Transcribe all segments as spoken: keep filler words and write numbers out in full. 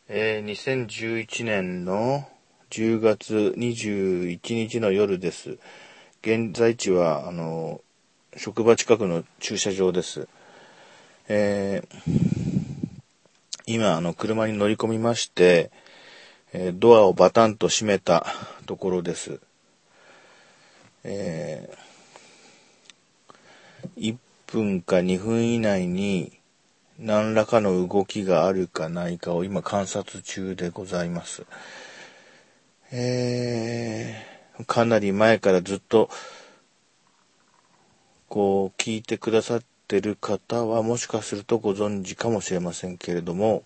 えー、にせんじゅういちねんのじゅうがつにじゅういちにちの夜です。現在地は、あの、職場近くの駐車場です。えー、今、あの、車に乗り込みまして、えードアをバタンと閉めたところです。えー、いっぷんかにふん以内に何らかの動きがあるかないかを今観察中でございます。えー、かなり前からずっとこう聞いてくださってる方はもしかするとご存知かもしれませんけれども、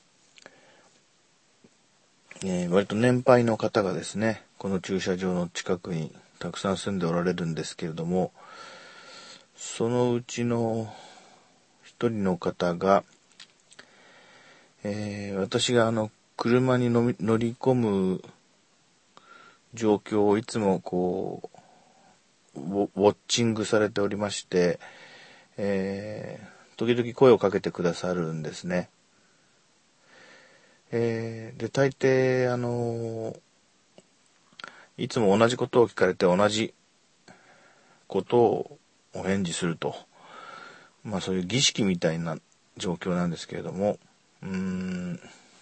えー、割と年配の方がですね、この駐車場の近くにたくさん住んでおられるんですけれども、そのうちの一人の方が、えー、私があの車に乗り込む状況をいつもこうウォッチングされておりまして、えー、時々声をかけてくださるんですね。えー、で、大抵、あのー、いつも同じことを聞かれて同じことをお返事すると。まあそういう儀式みたいな状況なんですけれども、うーん、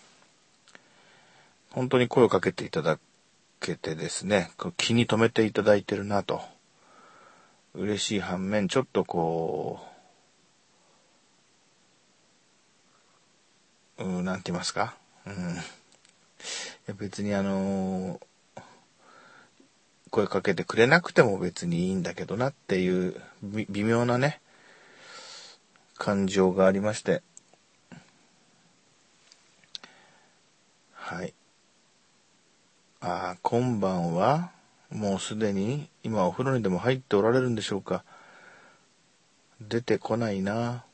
本当に声をかけていただけてですね、気に留めていただいてるなと。嬉しい反面、ちょっとこう、うーなんて言いますか。うん、いや別にあのー、声かけてくれなくても別にいいんだけどなっていう微妙なね、感情がありまして。はい。ああ、今晩は、もうすでに、今お風呂にでも入っておられるんでしょうか。出てこないな。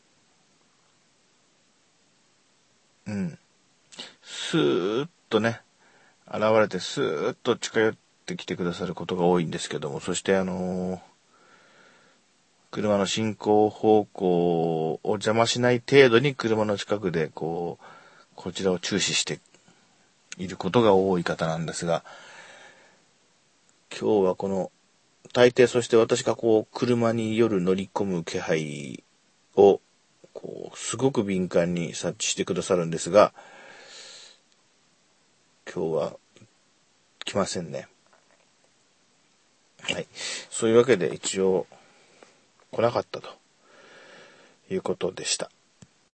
うん。スーッとね、現れてスーッと近寄ってきてくださることが多いんですけども、そしてあのー、車の進行方向を邪魔しない程度に車の近くでこう、こちらを注視していることが多い方なんですが、今日はこの大抵そして私がこう車に夜乗り込む気配をこうすごく敏感に察知してくださるんですが、今日は来ませんね。はい。そういうわけで一応来なかったということでした。